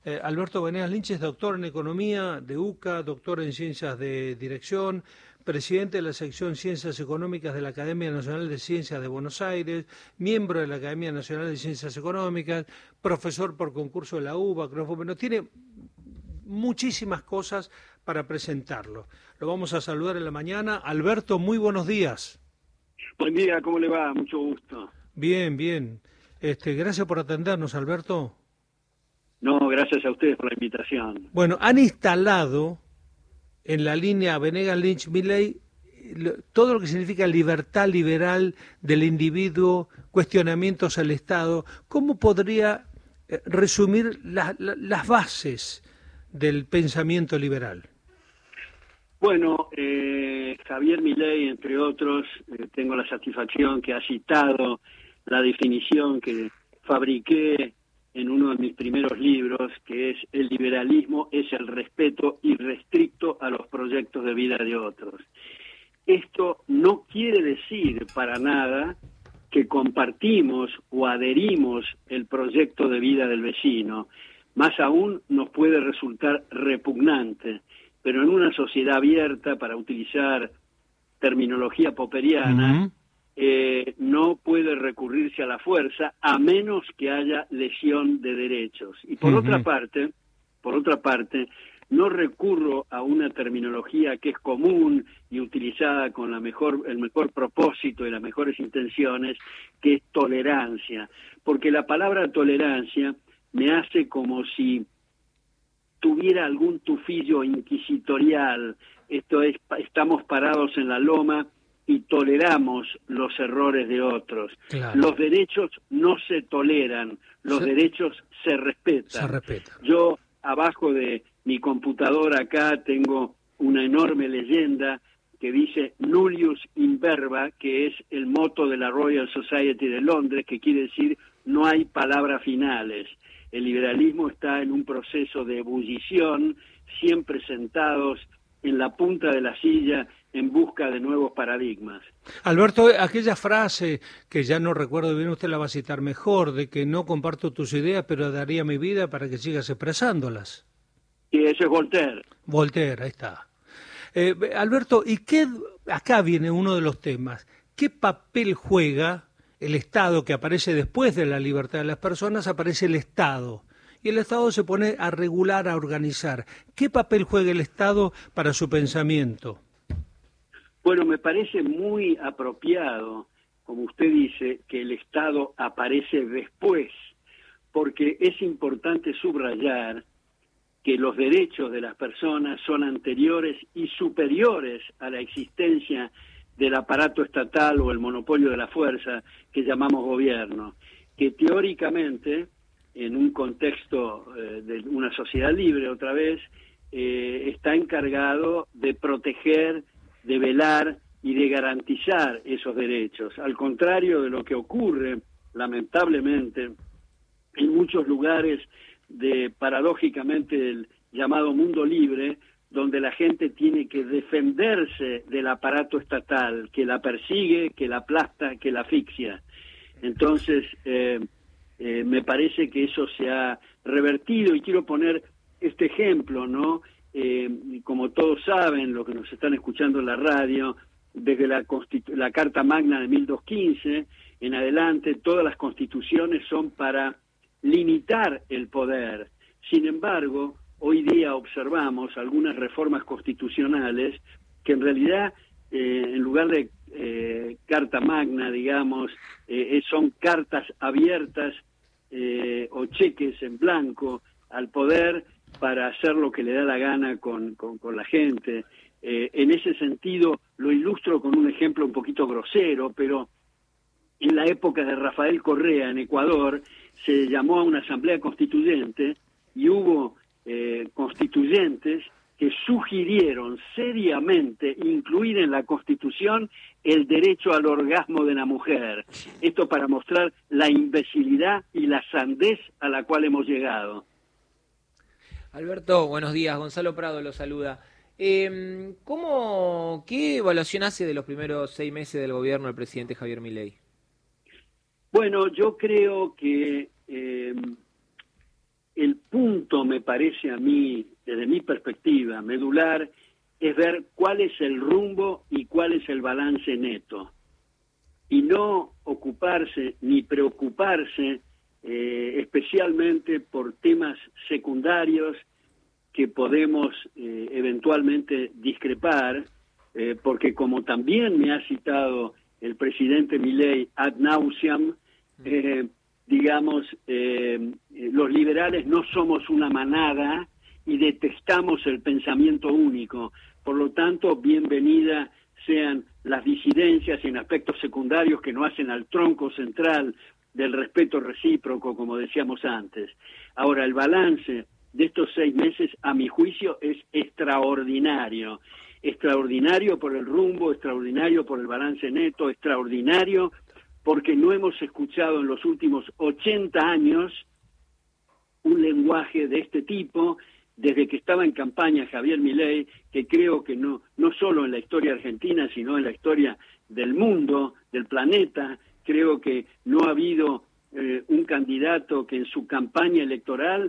Alberto Venegas Lynch es doctor en Economía de UCA, doctor en Ciencias de Dirección, presidente de la sección Ciencias Económicas de la Academia Nacional de Ciencias de Buenos Aires, miembro de la Academia Nacional de Ciencias Económicas, profesor por concurso de la UBA, bueno, tiene muchísimas cosas para presentarlo. Lo vamos a saludar en la mañana. Alberto, muy buenos días. Buen día, ¿cómo le va? Mucho gusto. Bien, bien. Gracias por atendernos, Alberto. No, gracias a ustedes por la invitación. Bueno, han instalado en la línea Venegas Lynch Milley todo lo que significa libertad liberal del individuo, cuestionamientos al Estado. ¿Cómo podría resumir las bases del pensamiento liberal? Bueno, Javier Milei, entre otros, tengo la satisfacción que ha citado la definición que fabriqué en uno de mis primeros libros, que es: el liberalismo es el respeto irrestricto a los proyectos de vida de otros. Esto no quiere decir para nada que compartimos o adherimos el proyecto de vida del vecino. Más aún nos puede resultar repugnante, pero en una sociedad abierta, para utilizar terminología popperiana, no puede recurrirse a la fuerza a menos que haya lesión de derechos. Y por otra parte, no recurro a una terminología que es común y utilizada con el mejor propósito y las mejores intenciones, que es tolerancia, porque la palabra tolerancia me hace como si tuviera algún tufillo inquisitorial. Esto es, estamos parados en la loma y toleramos los errores de otros. Claro. Los derechos no se toleran, los derechos se respetan. Yo, abajo de mi computadora acá, tengo una enorme leyenda que dice nullius in verba, que es el moto de la Royal Society de Londres, que quiere decir no hay palabras finales. El liberalismo está en un proceso de ebullición, siempre sentados en la punta de la silla en busca de nuevos paradigmas. Alberto, aquella frase que ya no recuerdo bien, usted la va a citar mejor, de que no comparto tus ideas, pero daría mi vida para que sigas expresándolas. Y eso es Voltaire. Voltaire, ahí está. Alberto, acá viene uno de los temas. ¿Qué papel juega el Estado, que aparece después de la libertad de las personas? Aparece el Estado. Y el Estado se pone a regular, a organizar. ¿Qué papel juega el Estado para su pensamiento? Bueno, me parece muy apropiado, como usted dice, que el Estado aparece después, porque es importante subrayar que los derechos de las personas son anteriores y superiores a la existencia del aparato estatal o el monopolio de la fuerza que llamamos gobierno, que teóricamente, en un contexto de una sociedad libre, otra vez, está encargado de proteger, de velar y de garantizar esos derechos, al contrario de lo que ocurre, lamentablemente, en muchos lugares paradójicamente del llamado mundo libre, donde la gente tiene que defenderse del aparato estatal, que la persigue, que la aplasta, que la asfixia. Entonces, me parece que eso se ha revertido, y quiero poner este ejemplo, ¿no? Como todos saben, los que nos están escuchando en la radio, desde la Carta Magna de 1215 en adelante, todas las constituciones son para limitar el poder. Sin embargo, hoy día observamos algunas reformas constitucionales que en realidad, en lugar de Carta Magna, digamos, son cartas abiertas o cheques en blanco al poder para hacer lo que le da la gana con la gente. En ese sentido, lo ilustro con un ejemplo un poquito grosero, pero en la época de Rafael Correa en Ecuador se llamó a una asamblea constituyente y hubo constituyentes que sugirieron seriamente incluir en la Constitución el derecho al orgasmo de la mujer. Esto para mostrar la imbecilidad y la sandez a la cual hemos llegado. Alberto, buenos días. Gonzalo Prado lo saluda. ¿Qué evaluación hace de los primeros 6 meses del gobierno del presidente Javier Milei? Bueno, yo creo que el punto, me parece a mí, desde mi perspectiva, medular, es ver cuál es el rumbo y cuál es el balance neto. Y no ocuparse ni preocuparse especialmente por temas secundarios que podemos eventualmente discrepar, porque como también me ha citado el presidente Milei ad nauseam, digamos, los liberales no somos una manada y detestamos el pensamiento único. Por lo tanto, bienvenida sean las disidencias en aspectos secundarios que no hacen al tronco central del respeto recíproco, como decíamos antes. Ahora, el balance de estos 6 meses, a mi juicio, es extraordinario. Extraordinario por el rumbo, extraordinario por el balance neto, extraordinario porque no hemos escuchado en los últimos 80 años un lenguaje de este tipo, desde que estaba en campaña Javier Milei, que creo que no solo en la historia argentina, sino en la historia del mundo, del planeta. Creo que no ha habido un candidato que en su campaña electoral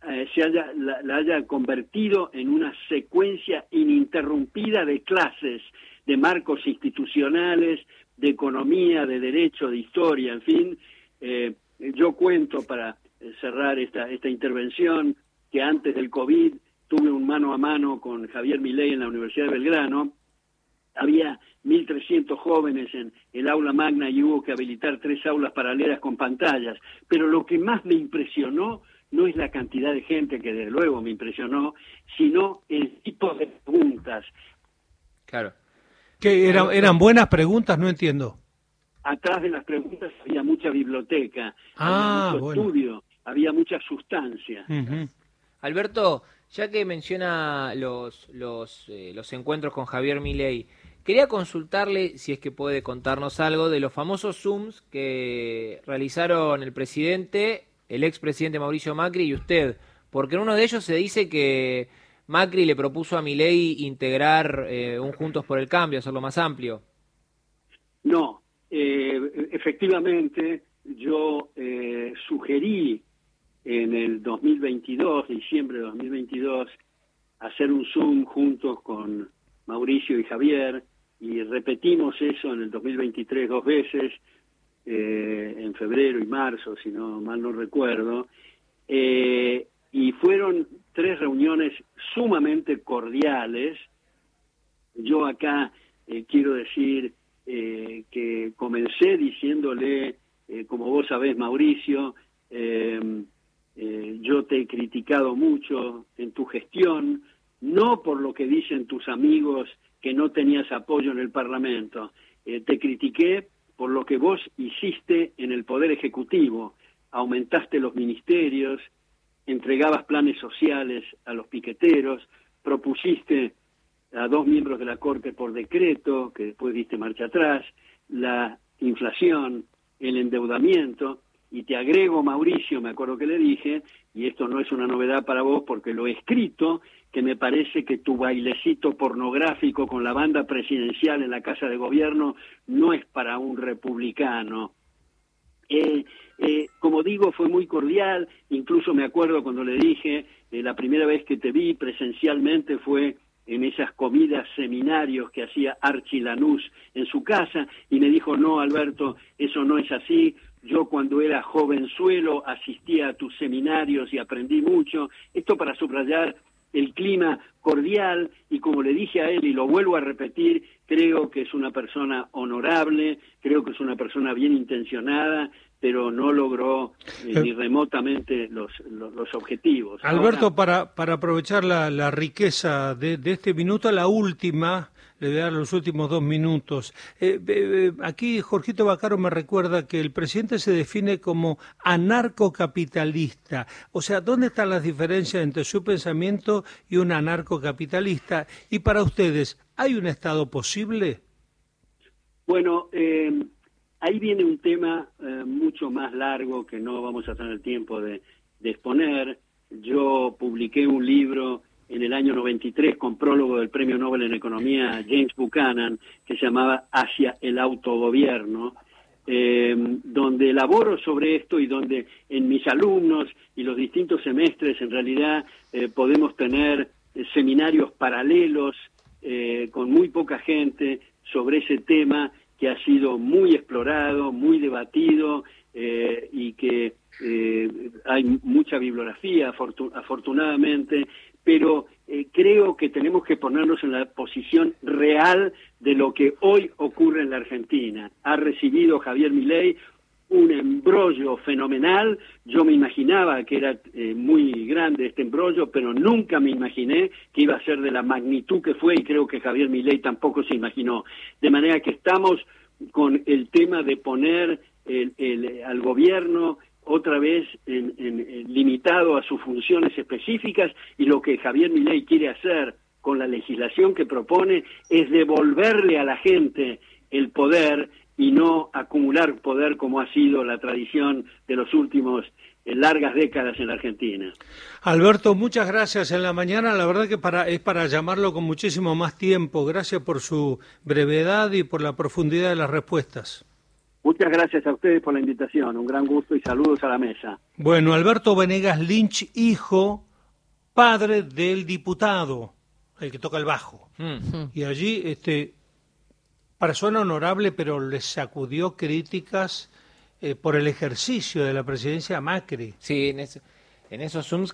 la haya convertido en una secuencia ininterrumpida de clases, de marcos institucionales, de economía, de derecho, de historia, en fin. Yo cuento, para cerrar esta intervención, que antes del COVID tuve un mano a mano con Javier Milei en la Universidad de Belgrano. Había 1.300 jóvenes en el aula magna y hubo que habilitar 3 aulas paralelas con pantallas. Pero lo que más me impresionó no es la cantidad de gente, que desde luego me impresionó, sino el tipo de preguntas. Claro. ¿Que eran buenas preguntas? No entiendo. Atrás de las preguntas había mucha biblioteca, había mucho estudio, había mucha sustancia. Uh-huh. Alberto, ya que menciona los encuentros con Javier Milei, quería consultarle si es que puede contarnos algo de los famosos Zooms que realizaron el presidente, el expresidente Mauricio Macri y usted, porque en uno de ellos se dice que Macri le propuso a Milei integrar un Juntos por el Cambio, hacerlo más amplio. No, efectivamente yo sugerí en el 2022, diciembre de 2022, hacer un Zoom juntos con Mauricio y Javier, y repetimos eso en el 2023 2 veces, en febrero y marzo, si no mal no recuerdo, y fueron 3 reuniones sumamente cordiales. Yo acá quiero decir que comencé diciéndole, como vos sabés, Mauricio, yo te he criticado mucho en tu gestión, no por lo que dicen tus amigos que no tenías apoyo en el Parlamento, te critiqué por lo que vos hiciste en el Poder Ejecutivo. Aumentaste los ministerios, entregabas planes sociales a los piqueteros, propusiste a 2 miembros de la Corte por decreto, que después diste marcha atrás, la inflación, el endeudamiento. Y te agrego, Mauricio, me acuerdo que le dije, y esto no es una novedad para vos porque lo he escrito, que me parece que tu bailecito pornográfico con la banda presidencial en la Casa de Gobierno no es para un republicano. Como digo, fue muy cordial, incluso me acuerdo cuando le dije, la primera vez que te vi presencialmente fue en esas comidas, seminarios que hacía Archie Lanús en su casa, y me dijo, no, Alberto, eso no es así. Yo cuando era jovenzuelo asistía a tus seminarios y aprendí mucho. Esto para subrayar el clima cordial, y como le dije a él, y lo vuelvo a repetir, creo que es una persona honorable, creo que es una persona bien intencionada, pero no logró ni remotamente los objetivos. Alberto, ahora, para aprovechar la riqueza de este minuto, la última, le voy a dar los últimos 2 minutos. Aquí Jorgito Vaccaro me recuerda que el presidente se define como anarcocapitalista. O sea, ¿dónde están las diferencias entre su pensamiento y un anarcocapitalista? Y para ustedes, ¿hay un Estado posible? Bueno, ahí viene un tema mucho más largo que no vamos a tener tiempo de exponer. Yo publiqué un libro en el año 93 con prólogo del Premio Nobel en Economía James Buchanan, que se llamaba Hacia el autogobierno, donde elaboro sobre esto y donde en mis alumnos y los distintos semestres en realidad podemos tener seminarios paralelos con muy poca gente sobre ese tema que ha sido muy explorado, muy debatido y que hay mucha bibliografía afortunadamente, pero creo que tenemos que ponernos en la posición real de lo que hoy ocurre en la Argentina. Ha recibido Javier Milei un embrollo fenomenal. Yo me imaginaba que era muy grande este embrollo, pero nunca me imaginé que iba a ser de la magnitud que fue, y creo que Javier Milei tampoco se imaginó. De manera que estamos con el tema de poner al gobierno otra vez limitado a sus funciones específicas, y lo que Javier Milei quiere hacer con la legislación que propone es devolverle a la gente el poder y no acumular poder como ha sido la tradición de los últimos largas décadas en la Argentina. Alberto, muchas gracias en la mañana. La verdad que es para llamarlo con muchísimo más tiempo. Gracias por su brevedad y por la profundidad de las respuestas. Muchas gracias a ustedes por la invitación. Un gran gusto y saludos a la mesa. Bueno, Alberto Venegas Lynch, hijo, padre del diputado, el que toca el bajo. Y allí, persona honorable, pero le sacudió críticas por el ejercicio de la presidencia a Macri. Sí, en esos Zooms